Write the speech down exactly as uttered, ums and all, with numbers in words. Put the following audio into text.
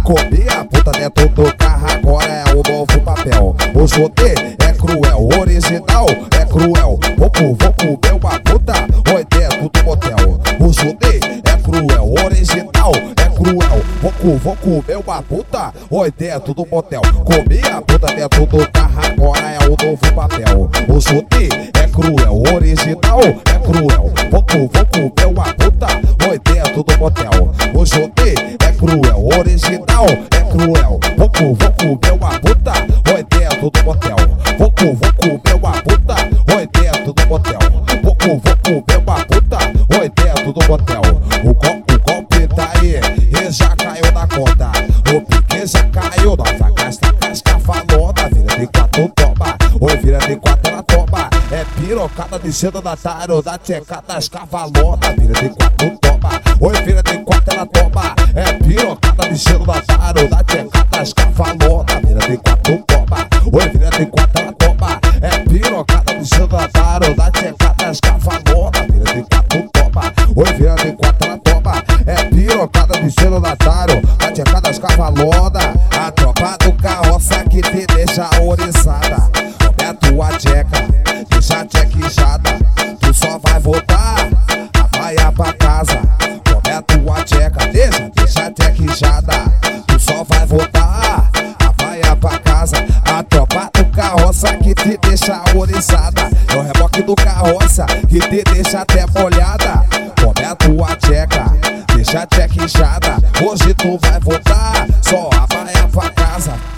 Comer a puta dentro do carro agora é o novo papel. O Jodê é cruel, original é cruel. Vou, vou comer uma puta, oi dentro do motel. O Jodê é cruel, original é cruel. Vou, vou comer uma puta, oi dentro do motel. Comer a puta dentro do carro agora é o novo papel. O Jodê é cruel, original é cruel. Vou, vou comer uma puta, oi dentro do motel. O Jodê é cruel, original é cruel. Vou, vou comer uma puta, oi dentro do motel. Vou, vou comer uma puta, oi dentro do motel. Vou, vou comer uma puta, oi dentro do motel. O, go, o golpe tá aí, e já caiu na conta. O pique já caiu, nova casca, casca falona. Vira de quatro, toma, oi, vira de quatro, ela toma. É pirocada descendo da taro, da tcheca das cavalonas. Vira de quatro, toma, oi, vira de quatro, ela toma. É pirocada descendo da taro, da tcheca das cavalonas. Vira de quatro, toma, oi, vira de quatro, ela toma. É pirocada descendo da taro, da tcheca das cavalonas. Vira de quatro, toma, oi, vira de quatro, ela toma. É pirocada descendo da taro, da tcheca das cavalonas. A tropa do carroça que te deixa oriçada. É a tua tcheca, deixa tchequejada. Tu só vai voltar a vaia pra casa. Como é a tua tcheca, deixa, deixa tchequejada. Tu só vai voltar a vaia pra casa. A tropa do carroça que te deixa oriçada. É o reboque do carroça que te deixa até molhada. Como é a tua tcheca, deixa tchequejada. Hoje tu vai voltar só a vaia pra casa.